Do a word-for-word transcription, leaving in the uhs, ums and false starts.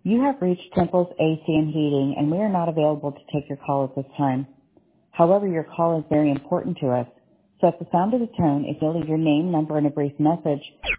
You have reached Temple's A C and Heating, and we are not available to take your call at this time. However, your call is very important to us. So at the sound of the tone, if you'll leave your name, number, and a brief message,